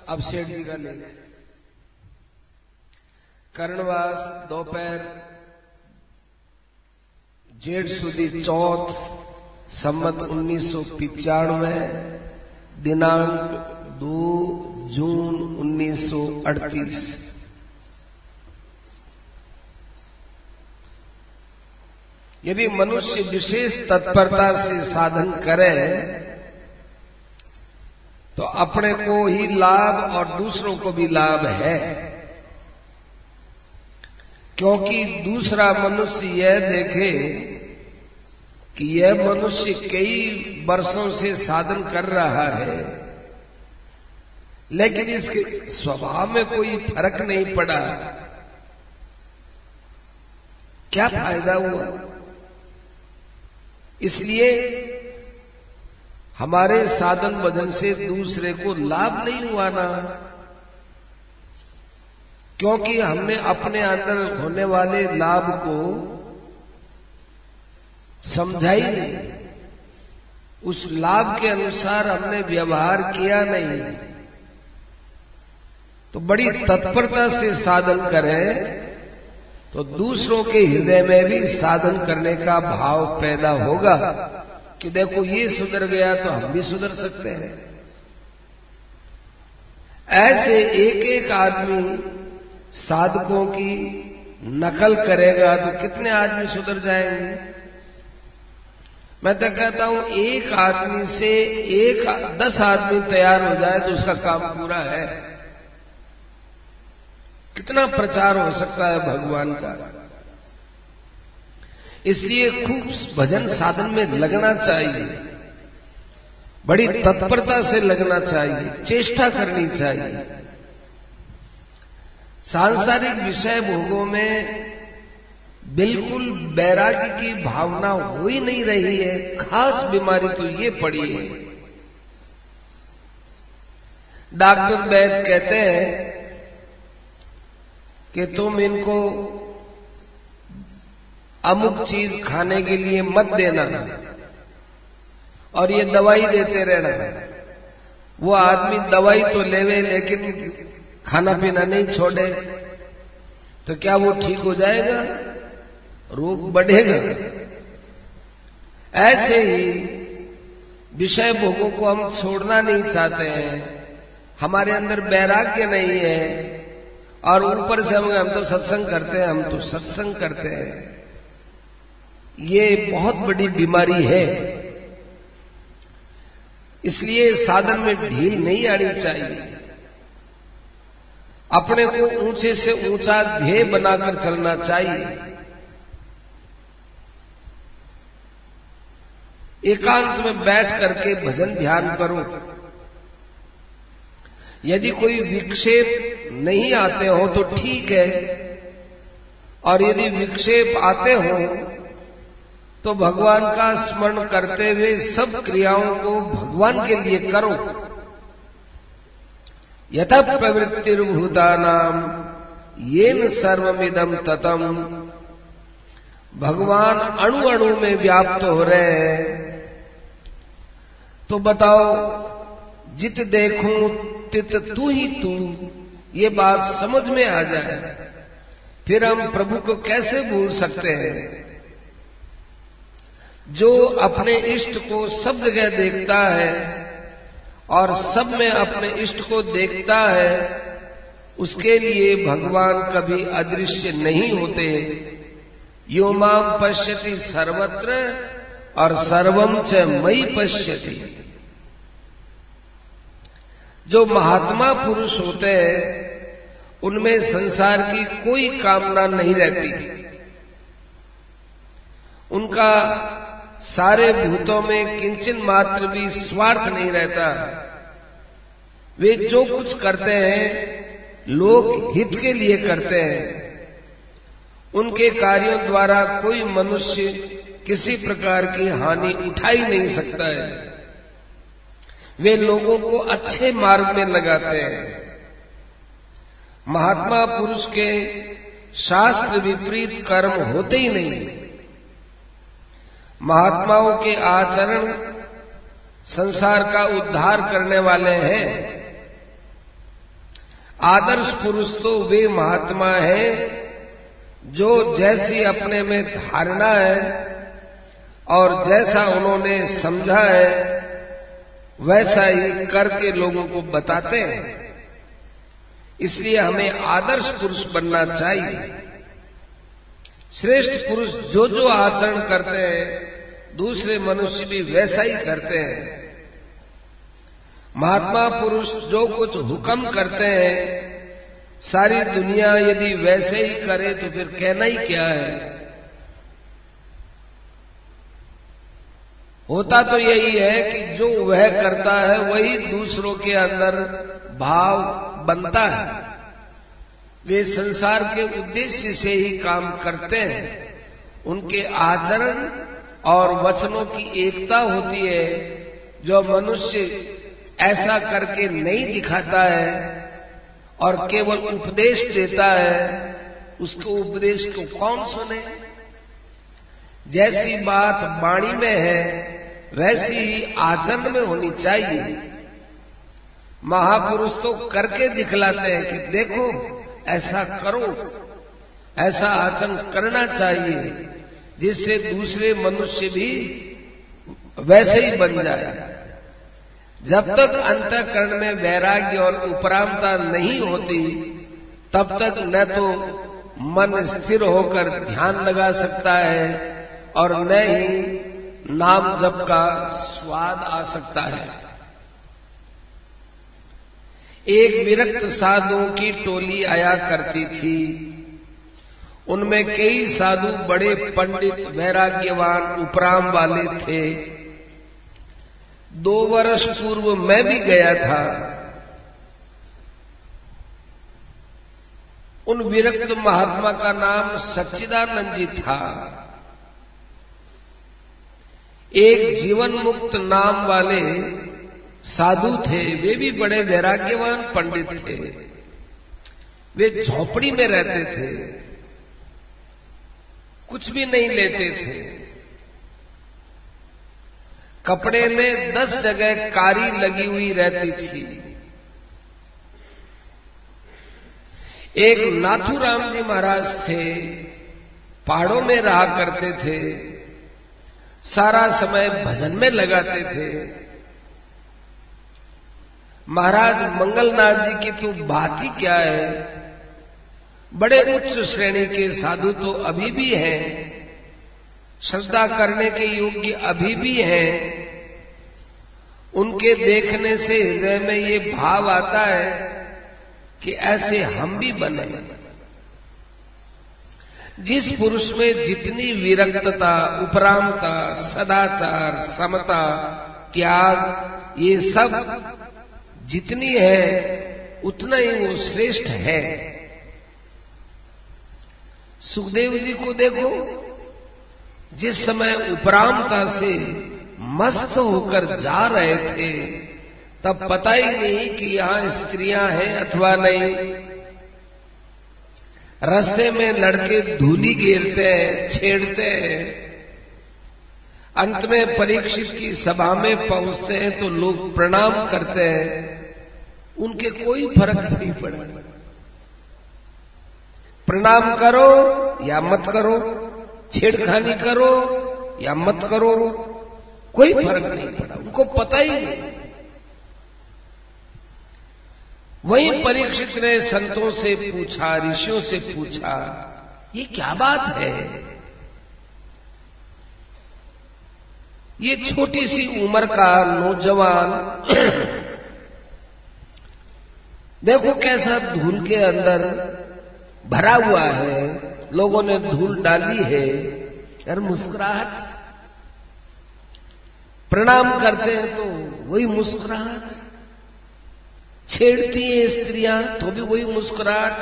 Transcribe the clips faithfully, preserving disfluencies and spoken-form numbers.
अब सेठ जी का लेख। कर्णवास दोपहर जेठ सुदी चौथ सम्मत उन्नीस सौ पिचानवे दिनांक दो जून उन्नीस सौ अड़तीस। यदि मनुष्य विशेष तत्परता से साधन करे तो अपने को ही लाभ और दूसरों को भी लाभ है, क्योंकि दूसरा मनुष्य यह देखे कि यह मनुष्य कई वर्षों से साधन कर रहा है लेकिन इसके स्वभाव में कोई फर्क नहीं पड़ा, क्या फायदा हुआ। इसलिए हमारे साधन भजन से दूसरे को लाभ नहीं हुआ ना, क्योंकि हमने अपने अंदर होने वाले लाभ को समझा ही नहीं, उस लाभ के अनुसार हमने व्यवहार किया नहीं। तो बड़ी तत्परता से साधन करें तो दूसरों के हृदय में भी साधन करने का भाव पैदा होगा कि देखो ये सुधर गया तो हम भी सुधर सकते हैं। ऐसे एक एक आदमी साधकों की नकल करेगा तो कितने आदमी सुधर जाएंगे। मैं तो कहता हूं एक आदमी से एक दस आदमी तैयार हो जाए तो उसका काम पूरा है। कितना प्रचार हो सकता है भगवान का। इसलिए खूब भजन साधन में लगना चाहिए, बड़ी तत्परता से लगना चाहिए, चेष्टा करनी चाहिए। सांसारिक विषय भोगों में बिल्कुल वैराग्य की भावना हो ही नहीं रही है। खास बीमारी तो ये पड़ी है। डॉक्टर वैद्य कहते हैं कि तुम इनको अमुक चीज खाने के लिए मत देना और ये दवाई देते रहना। वो आदमी दवाई तो लेवे लेकिन खाना पीना नहीं छोड़े तो क्या वो ठीक हो जाएगा? रोग बढ़ेगा। ऐसे ही विषय भोगों को हम छोड़ना नहीं चाहते हैं, हमारे अंदर वैराग्य नहीं है और ऊपर से हम हम तो सत्संग करते हैं, हम तो सत्संग करते हैं। ये बहुत बड़ी बीमारी है। इसलिए साधन में ढील नहीं आनी चाहिए। अपने को ऊंचे से ऊंचा ध्येय बनाकर चलना चाहिए। एकांत में बैठ करके भजन ध्यान करो। यदि कोई विक्षेप नहीं आते हो तो ठीक है, और यदि विक्षेप आते हो तो भगवान का स्मरण करते हुए सब क्रियाओं को भगवान के लिए करो। यथा प्रवृत्तिर्भूतानाम येन सर्वमिदं ततम। भगवान अणु अणु में व्याप्त हो रहे हैं, तो बताओ जित देखूं तित तू ही तू, ये बात समझ में आ जाए फिर हम प्रभु को कैसे भूल सकते हैं। जो अपने इष्ट को सब जगह देखता है और सब में अपने इष्ट को देखता है, उसके लिए भगवान कभी अदृश्य नहीं होते। यो माम पश्यति सर्वत्र और सर्वम च मयि पश्यति। जो महात्मा पुरुष होते हैं उनमें संसार की कोई कामना नहीं रहती। उनका सारे भूतों में किंचन मात्र भी स्वार्थ नहीं रहता। वे जो कुछ करते हैं लोक हित के लिए करते हैं। उनके कार्यों द्वारा कोई मनुष्य किसी प्रकार की हानि उठा ही नहीं सकता है। वे लोगों को अच्छे मार्ग में लगाते हैं। महात्मा पुरुष के शास्त्र विपरीत कर्म होते ही नहीं। महात्माओं के आचरण संसार का उद्धार करने वाले हैं। आदर्श पुरुष तो वे महात्मा हैं जो जैसी अपने में धारणा है और जैसा उन्होंने समझा है वैसा ही करके लोगों को बताते हैं। इसलिए हमें आदर्श पुरुष बनना चाहिए। श्रेष्ठ पुरुष जो जो आचरण करते हैं दूसरे मनुष्य भी वैसा ही करते हैं। महात्मा पुरुष जो कुछ हुक्म करते हैं सारी दुनिया यदि वैसे ही करे तो फिर कहना ही क्या है। होता तो यही है कि जो वह करता है वही दूसरों के अंदर भाव बनता है। वे संसार के उद्देश्य से ही काम करते हैं। उनके आचरण और वचनों की एकता होती है। जो मनुष्य ऐसा करके नहीं दिखाता है और केवल उपदेश देता है उसके उपदेश को कौन सुने। जैसी बात वाणी में है वैसी ही आचरण में होनी चाहिए। महापुरुष तो करके दिखलाते हैं कि देखो ऐसा करो, ऐसा आचरण करना चाहिए जिससे दूसरे मनुष्य भी वैसे ही बन जाए। जब तक अंतःकरण में वैराग्य और उपरामता नहीं होती तब तक न तो मन स्थिर होकर ध्यान लगा सकता है और न ही नाम जप का स्वाद आ सकता है। एक विरक्त साधुओं की टोली आया करती थी। उनमें कई साधु बड़े पंडित वैराग्यवान उपराम वाले थे। दो वर्ष पूर्व मैं भी गया था। उन विरक्त महात्मा का नाम सच्चिदानंद जी था। एक जीवन मुक्त नाम वाले साधु थे। वे भी बड़े वैराग्यवान पंडित थे। वे झोपड़ी में रहते थे, कुछ भी नहीं लेते थे। कपड़े में दस जगह कारी लगी हुई रहती थी। एक नाथुराम जी महाराज थे, पहाड़ों में रहा करते थे, सारा समय भजन में लगाते थे। महाराज मंगलनाथ जी की तो बात ही क्या है। बड़े उच्च श्रेणी के साधु तो अभी भी हैं, श्रद्धा करने के योग्य अभी भी हैं। उनके देखने से हृदय में ये भाव आता है कि ऐसे हम भी बने। जिस पुरुष में जितनी विरक्तता, उपरामता, सदाचार, समता, त्याग ये सब जितनी है उतना ही वो श्रेष्ठ है। सुखदेव जी को देखो, जिस समय उपरामता से मस्त होकर जा रहे थे तब पता ही नहीं कि यहां स्त्रियां हैं अथवा नहीं। रास्ते में लड़के धूली घेरते हैं, छेड़ते हैं। अंत में परीक्षित की सभा में पहुंचते हैं तो लोग प्रणाम करते हैं। उनके कोई फर्क नहीं पड़ा। प्रणाम करो या मत करो, छेड़खानी करो या मत करो, कोई फर्क नहीं पड़ा। उनको पता ही नहीं। वहीं परीक्षित ने संतों से पूछा, ऋषियों से पूछा, ये क्या बात है। ये छोटी सी उम्र का नौजवान देखो कैसा धूल के अंदर भरा हुआ है। लोगों ने धूल डाली है यार। मुस्कुराहट, प्रणाम करते हैं तो वही मुस्कुराहट, छेड़ती है स्त्रियां तो भी वही मुस्कुराहट।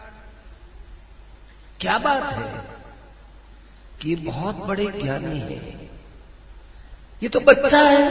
क्या बात है कि ये बहुत बड़े ज्ञानी है। ये तो बच्चा है।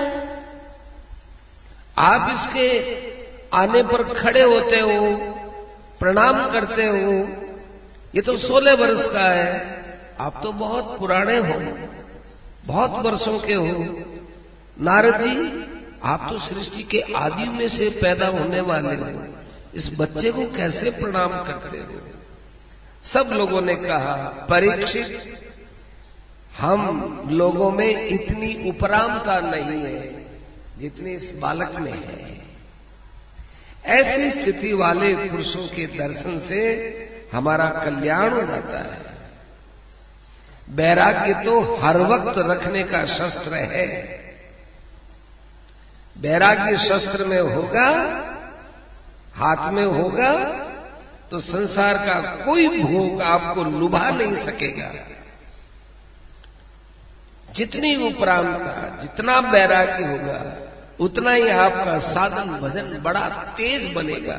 आप इसके आने पर खड़े होते हो, प्रणाम करते हो। ये तो सोलह वर्ष का है, आप तो बहुत पुराने हो, बहुत वर्षों के हो। नारद जी, आप तो सृष्टि के आदि में से पैदा होने वाले हो। इस बच्चे को कैसे प्रणाम करते हो? सब लोगों ने कहा, परीक्षित, हम लोगों में इतनी उपरामता नहीं है जितनी इस बालक में है। ऐसी स्थिति वाले पुरुषों के दर्शन से हमारा कल्याण हो जाता है। वैराग्य तो हर वक्त रखने का शस्त्र है। वैराग्य शस्त्र में होगा, हाथ में होगा, तो संसार का कोई भोग आपको लुभा नहीं सकेगा। जितनी उपरामता, जितना वैराग्य होगा, उतना ही आपका साधन भजन बड़ा तेज बनेगा।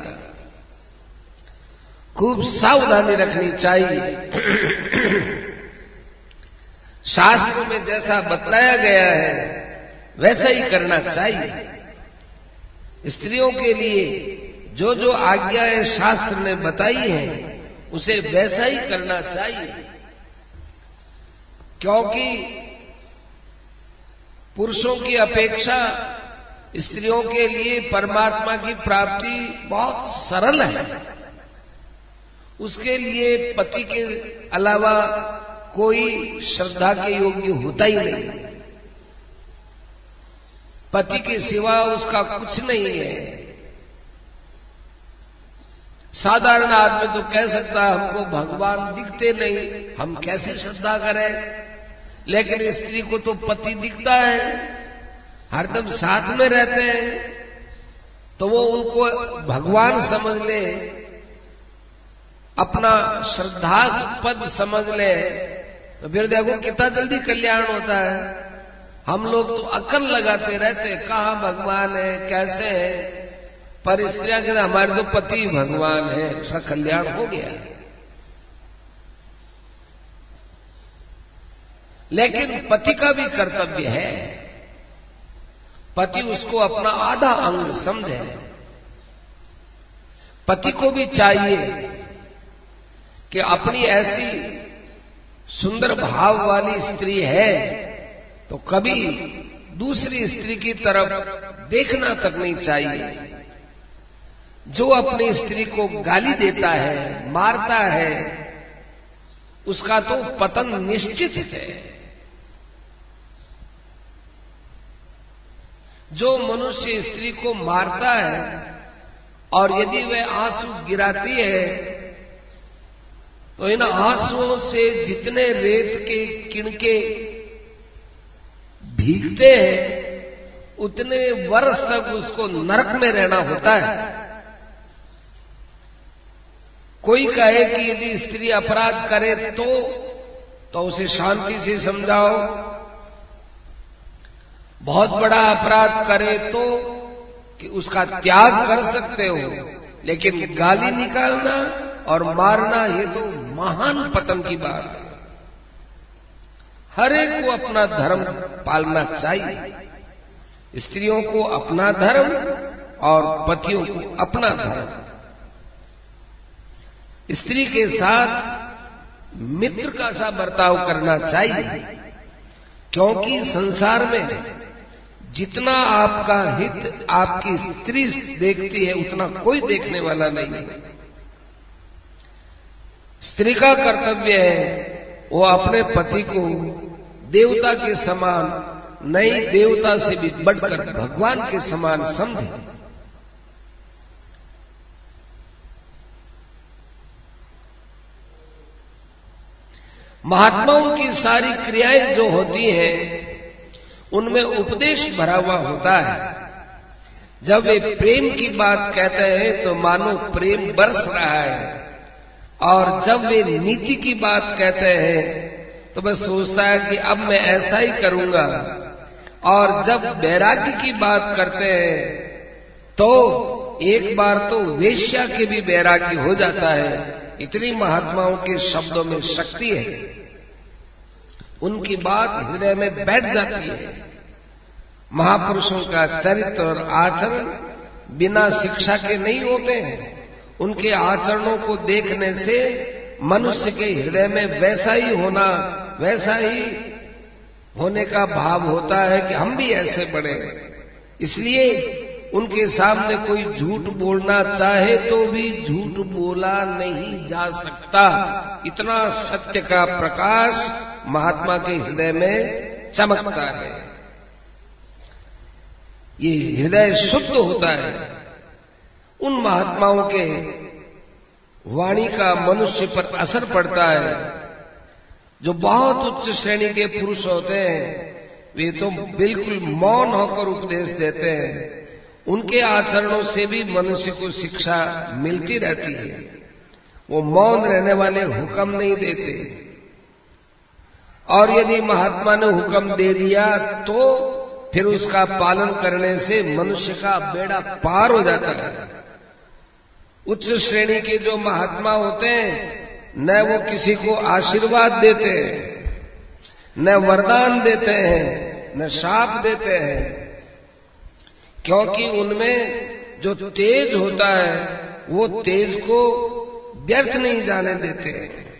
खूब सावधानी रखनी चाहिए। शास्त्रों में जैसा बतलाया गया है वैसा ही करना चाहिए। स्त्रियों के लिए जो जो आज्ञाएं शास्त्र ने बताई हैं उसे वैसा ही करना चाहिए, क्योंकि पुरुषों की अपेक्षा स्त्रियों के लिए परमात्मा की प्राप्ति बहुत सरल है। उसके लिए पति के अलावा कोई श्रद्धा के योग्य होता ही नहीं। पति के सिवा उसका कुछ नहीं है। साधारण आदमी तो कह सकता है हमको भगवान दिखते नहीं, हम कैसे श्रद्धा करें। लेकिन स्त्री को तो पति दिखता है, हरदम साथ में रहते हैं, तो वो उनको भगवान समझ ले, अपना श्रद्धास्पद समझ ले, तो फिर देखो कितना जल्दी कल्याण होता है। हम लोग तो अकल लगाते रहते, कहां भगवान है, कैसे है, पर स्त्रियां कहते हमारे तो पति भगवान है, उसका कल्याण हो गया। लेकिन पति का भी कर्तव्य है, पति उसको अपना आधा अंग समझे। पति को भी चाहिए कि अपनी ऐसी सुंदर भाव वाली स्त्री है तो कभी दूसरी स्त्री की तरफ देखना तक नहीं चाहिए। जो अपनी स्त्री को गाली देता है, मारता है, उसका तो पतन निश्चित है। जो मनुष्य स्त्री को मारता है और यदि वह आंसू गिराती है तो इन आंसुओं से जितने रेत के किणके भीगते हैं उतने वर्ष तक उसको नरक में रहना होता है। कोई कहे कि यदि स्त्री अपराध करे तो तो उसे शांति से समझाओ, बहुत बड़ा अपराध करे तो कि उसका त्याग कर सकते हो, लेकिन गाली निकालना और मारना ये तो महान पतन की बात है। हर एक को अपना धर्म पालना चाहिए। स्त्रियों को अपना धर्म और पतियों को अपना धर्म। स्त्री के साथ मित्र का सा बर्ताव करना चाहिए, क्योंकि संसार में जितना आपका हित आपकी स्त्री देखती है उतना कोई देखने वाला नहीं है। स्त्री का कर्तव्य है वो अपने पति को देवता के समान नहीं, देवता से भी बढ़कर भगवान के समान समझे। महात्माओं की सारी क्रियाएं जो होती हैं उनमें उपदेश भरा हुआ होता है। जब वे प्रेम की बात कहते हैं तो मानो प्रेम बरस रहा है, और जब वे नीति की बात कहते हैं तो मैं सोचता है कि अब मैं ऐसा ही करूंगा, और जब वैराग्य की बात करते हैं तो एक बार तो वेश्या के भी वैराग्य हो जाता है। इतनी महात्माओं के शब्दों में शक्ति है, उनकी बात हृदय में बैठ जाती है। महापुरुषों का चरित्र और आचरण बिना शिक्षा के नहीं होते हैं। उनके आचरणों को देखने से मनुष्य के हृदय में वैसा ही होना, वैसा ही होने का भाव होता है कि हम भी ऐसे बने। इसलिए उनके सामने कोई झूठ बोलना चाहे तो भी झूठ बोला नहीं जा सकता। इतना सत्य का प्रकाश महात्मा के हृदय में चमकता है। ये हृदय शुद्ध होता है। उन महात्माओं के वाणी का मनुष्य पर असर पड़ता है। जो बहुत उच्च श्रेणी के पुरुष होते हैं वे तो बिल्कुल मौन होकर उपदेश देते हैं। उनके आचरणों से भी मनुष्य को शिक्षा मिलती रहती है। वो मौन रहने वाले हुक्म नहीं देते, और यदि महात्मा ने हुक्म दे दिया तो फिर उसका पालन करने से मनुष्य का बेड़ा पार हो जाता है। उच्च श्रेणी के जो महात्मा होते हैं न वो किसी को आशीर्वाद देते हैं, न वरदान देते हैं, न शाप देते हैं, क्योंकि उनमें जो तेज होता है वो तेज को व्यर्थ नहीं जाने देते।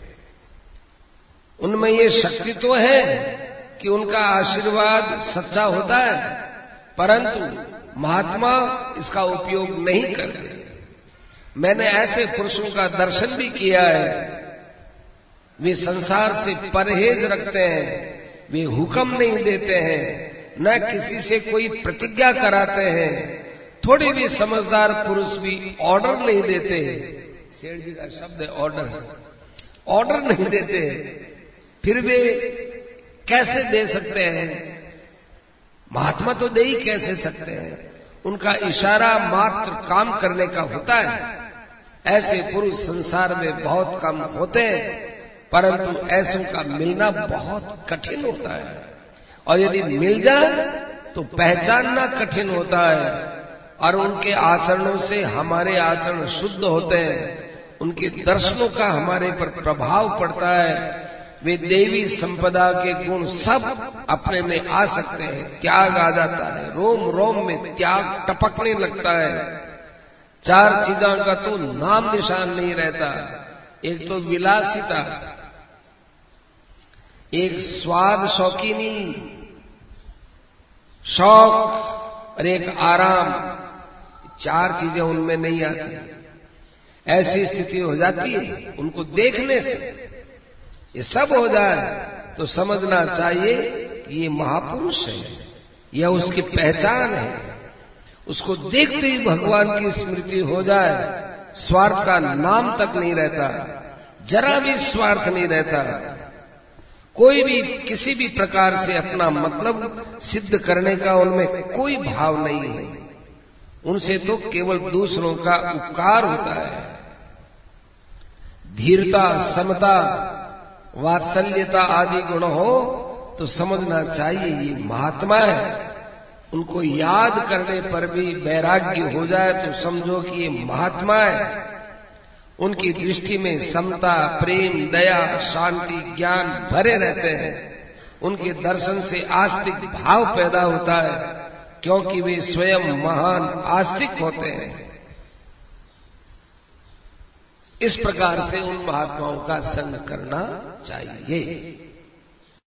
उनमें ये शक्ति तो है कि उनका आशीर्वाद सच्चा होता है, परंतु महात्मा इसका उपयोग नहीं करते। मैंने ऐसे पुरुषों का दर्शन भी किया है। वे संसार से परहेज रखते हैं, वे हुक्म नहीं देते हैं, न किसी से कोई प्रतिज्ञा कराते हैं। थोड़े भी समझदार पुरुष भी ऑर्डर नहीं देते। सेठ जी का शब्द है ऑर्डर, ऑर्डर नहीं देते। फिर वे कैसे दे सकते हैं? महात्मा तो दे ही कैसे सकते हैं? उनका इशारा मात्र काम करने का होता है। ऐसे पुरुष संसार में बहुत कम होते हैं, परंतु ऐसों का मिलना बहुत कठिन होता है, और यदि मिल जाए तो पहचानना कठिन होता है। और उनके आचरणों से हमारे आचरण शुद्ध होते हैं, उनके दर्शनों का हमारे पर प्रभाव पड़ता है। वे देवी संपदा के गुण सब अपने में आ सकते हैं। त्याग आ जाता है, रोम रोम में त्याग टपकने लगता है। चार चीजों का तो नाम निशान नहीं रहता। एक तो विलासिता, एक स्वाद शौकीनी शौक, और एक आराम। चार चीजें उनमें नहीं आती। ऐसी स्थिति हो जाती है उनको देखने से। ये सब हो जाए तो समझना चाहिए कि ये महापुरुष है, यह उसकी पहचान है। उसको देखते ही भगवान की स्मृति हो जाए, स्वार्थ का नाम तक नहीं रहता, जरा भी स्वार्थ नहीं रहता। कोई भी किसी भी प्रकार से अपना मतलब सिद्ध करने का उनमें कोई भाव नहीं है। उनसे तो केवल दूसरों का उपकार होता है। धीरता, समता, वात्सल्यता आदि गुण हो तो समझना चाहिए ये महात्मा है। उनको याद करने पर भी वैराग्य हो जाए तो समझो कि ये महात्मा है। उनकी दृष्टि में समता, प्रेम, दया, शांति, ज्ञान भरे रहते हैं। उनके दर्शन से आस्तिक भाव पैदा होता है, क्योंकि वे स्वयं महान आस्तिक होते हैं। इस प्रकार से उन महात्माओं का संग करना चाहिए।